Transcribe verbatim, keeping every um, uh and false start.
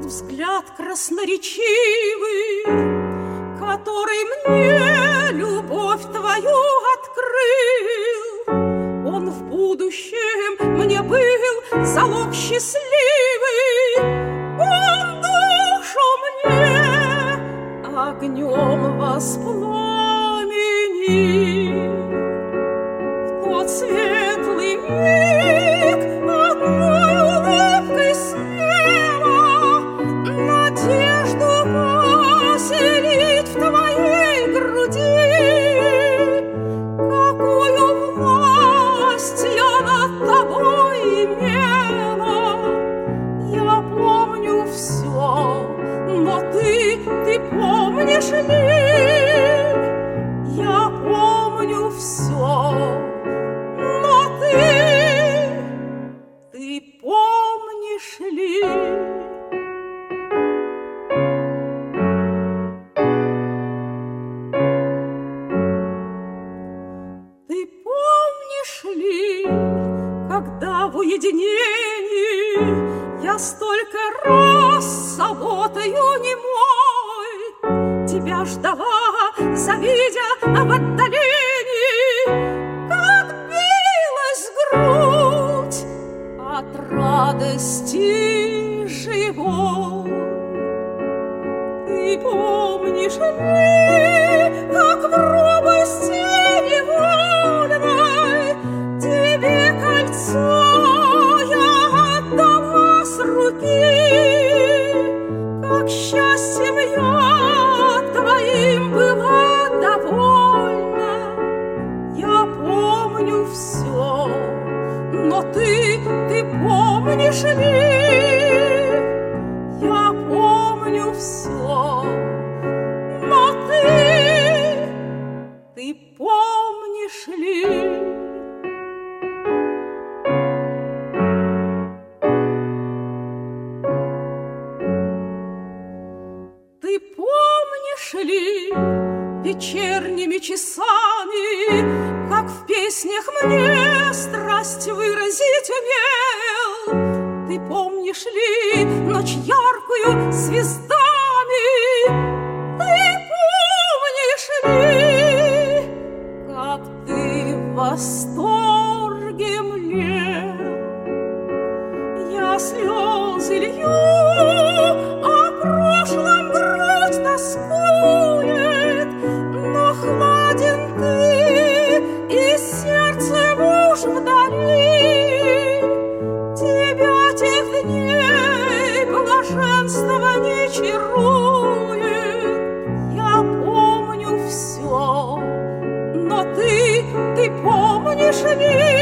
Тот взгляд красноречивый, который мне любовь твою открыл, он в будущем мне был залог счастливый, он душу мне огнем воспламенил. В тот светлый миг одной улыбкой смело надежду поселить в твоей груди. Какую власть я над тобой имела, я помню все, но ты, ты помнишь ли? Я помню все, но ты, ты помнишь ли? Ты помнишь ли, когда в уединении я столько раз с заботою немой тебя ждала, завидя в отдалении, как билась грудь от радости живой. Ты помнишь ли, как в робости невольной тебе кольцо я отдала с руки, как счастьем я твоим была довольна. Я помню все, но ты, ты помнишь ли? Я помню все, но ты, ты помнишь ли? Ты помнишь ли вечерними часами, как в песнях мне страсть выразить умел? Ты помнишь ли ночь яркую звездами? Ты помнишь ли, как ты в восторге млел? Я слезы лью, о прошлом грудь тоскует, но хладен ты, и сердце муж вдали. Тебя тех дней блаженство не чарует. Я помню все, но ты, ты помнишь ли?